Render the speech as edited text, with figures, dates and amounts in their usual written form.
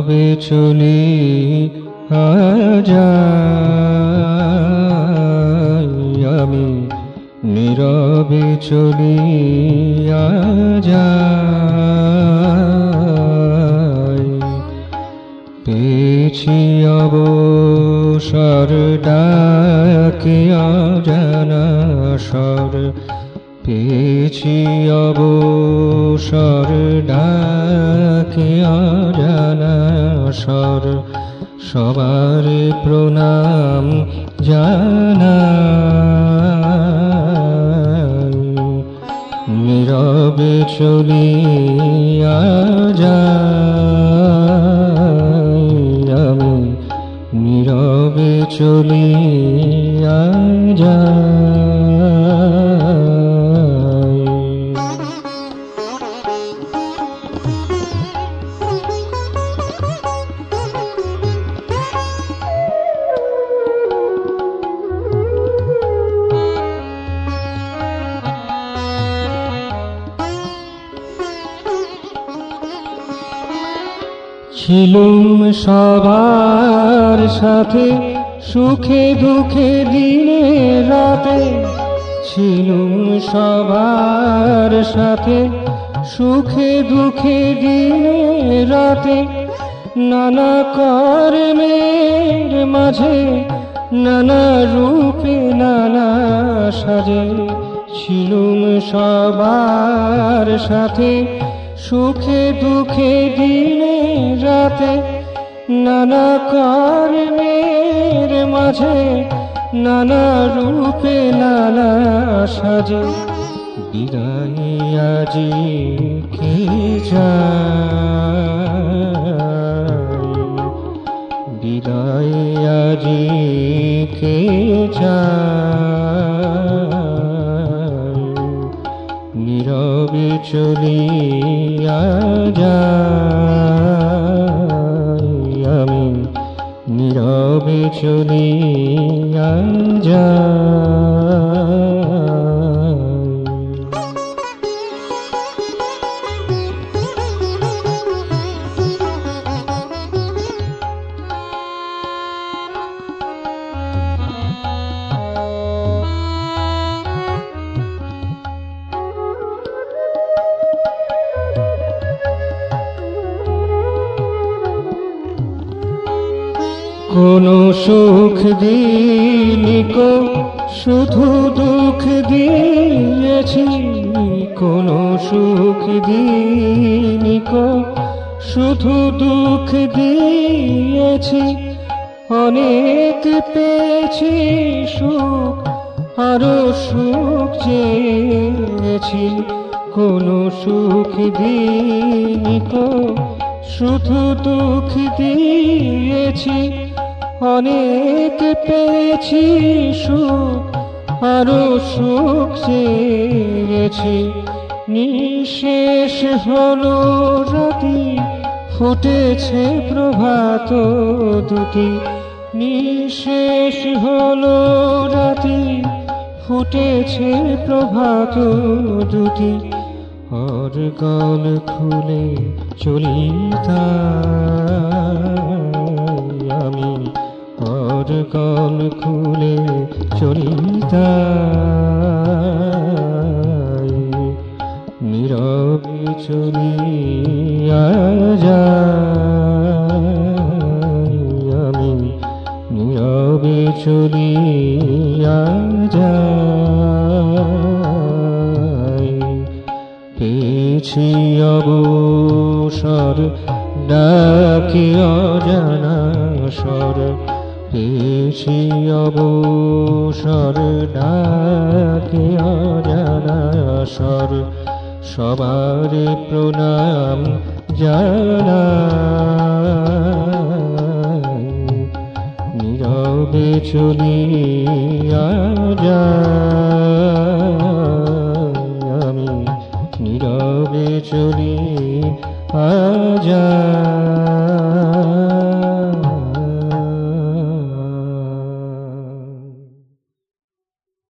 নীরবে চলি যাই আমি, নীরবে চলি যাই। পেয়েছি অবসর ডাকে অজানা স্বর, পেয়েছি অবসর ডাকে অজানা স্বর। সবার প্রণাম জানাই, নীরবে চলিয়া যাই আমি, নীরবে চলিয়া যাই। ছিলুম সবার সাথে সুখে দুঃখে দিনে রাতে, ছিলুম সবার সাথে সুখে দুঃখে দিনে রাতে। নানা কর্মের মাঝে নানা রূপে নানা সাজে, ছিলুম সবার সাথে সুখে দুঃখে দিনে রাতে। নানা কর্মের মাঝে নানা রূপে নানা সাজে। বিদায় আজি কে চাই, বিদায় আজি কে চাই, নীরবে চলিয়া যাই আমি, নীরবে চলিয়া যাই। কোনো সুখ দিইনি কো, শুধু দুঃখ দিয়েছি। কোনো সুখ দিইনি কো, শুধু দুঃখ দিয়েছি। অনেক পেয়েছি সুখ, আরো সুখ চেয়েছি। কোনো সুখ দিইনি কো, শুধু দুঃখ দিয়েছি। অনেক পেয়েছি সুখ, আরো সুখ চেয়েছি। নিঃশেষ হলো রাতি, ফুটেছে প্রভাত দুটি। নিঃশেষ হলো রাতি, ফুটেছে প্রভাত দুটি। আর গাল খুলে চলিতাম আমি, আর গাল খুলে চলিতাম, নীরবে চলিয়া যাই আমি, নীরবে চলিয়া যাই। পেয়েছি অবসর ডাকে অজানা স্বর, পেয়েছি অবসর ডাকে অজানা স্বর। সবার প্রণাম জানাই, নীরবে চলিয়া যাই আমি, নীরবে চলিয়া যাই।